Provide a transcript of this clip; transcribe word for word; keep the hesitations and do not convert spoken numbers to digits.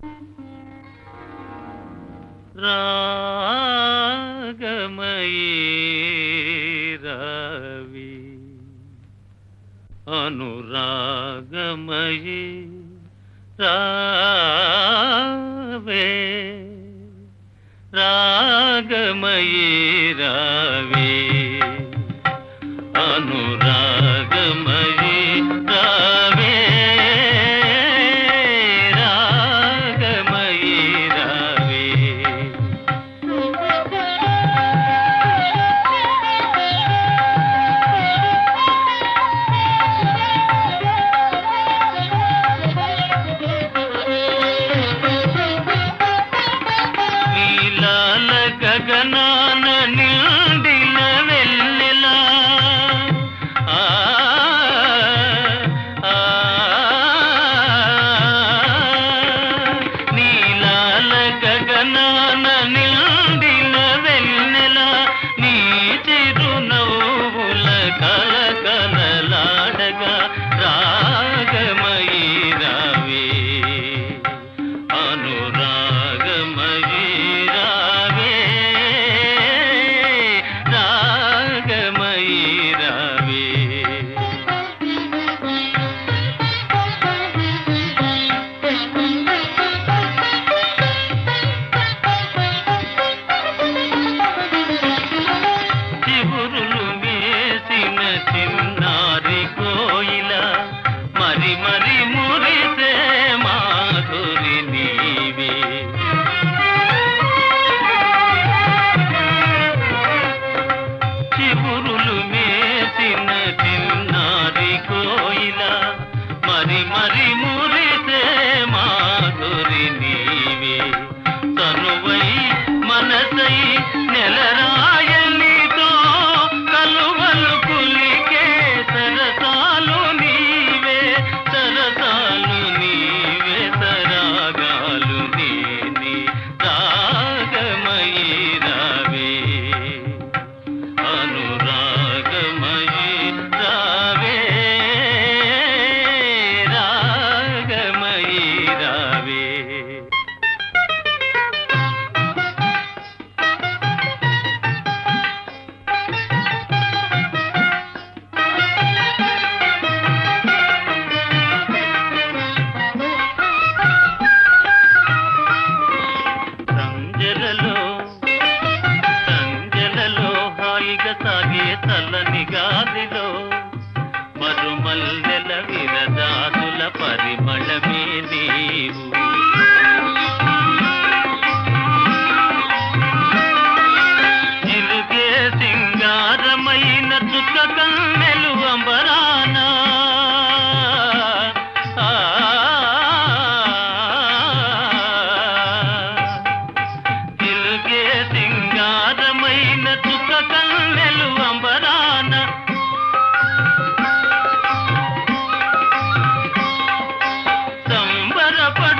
రాగమయీ రావి అనురాగమయీ రావే రాగమయీ రావే అనురాగమయీ రావే రాగమయీ రావే నీలాల గగనాన నిండిన వెన్నెలా ఆ ఆ నీలాల గగనాన నిండిన వెన్నెలా నీ చిరునవ్వుల కలకలలాడగా రాగమయీ రావే అనురాగమయీ రావే రాగమయీ రావే చిగురులు మేసిన చిన్నారి కోయిల మరి మరి మురిసే మాధురి నీవే చిగురులు మేసిన చిన్నారి కోయిల మరి మరి మురిసే మాధురి నీవే తనువై మనసై నెలరాయనితో కలువలు కులికే సరసాలు నీవే సరసాలు నీవే సరాగాలు నేనే రాగమయీ రావే అనురాగమయీ రావే రాగమయీ రావే సంజలలో సంజలలో హాయిగా సాగే చల్లని గాలిలో మరుమల్లెల విరజాతుల పరిమళమే నీవు చిలుకే సింగారమైన చుక్క కన్నెలు అంబరానా ఆ చిలుకే సింగారమైన చుక్క కన్నెలు అంబరాన సంబరపడు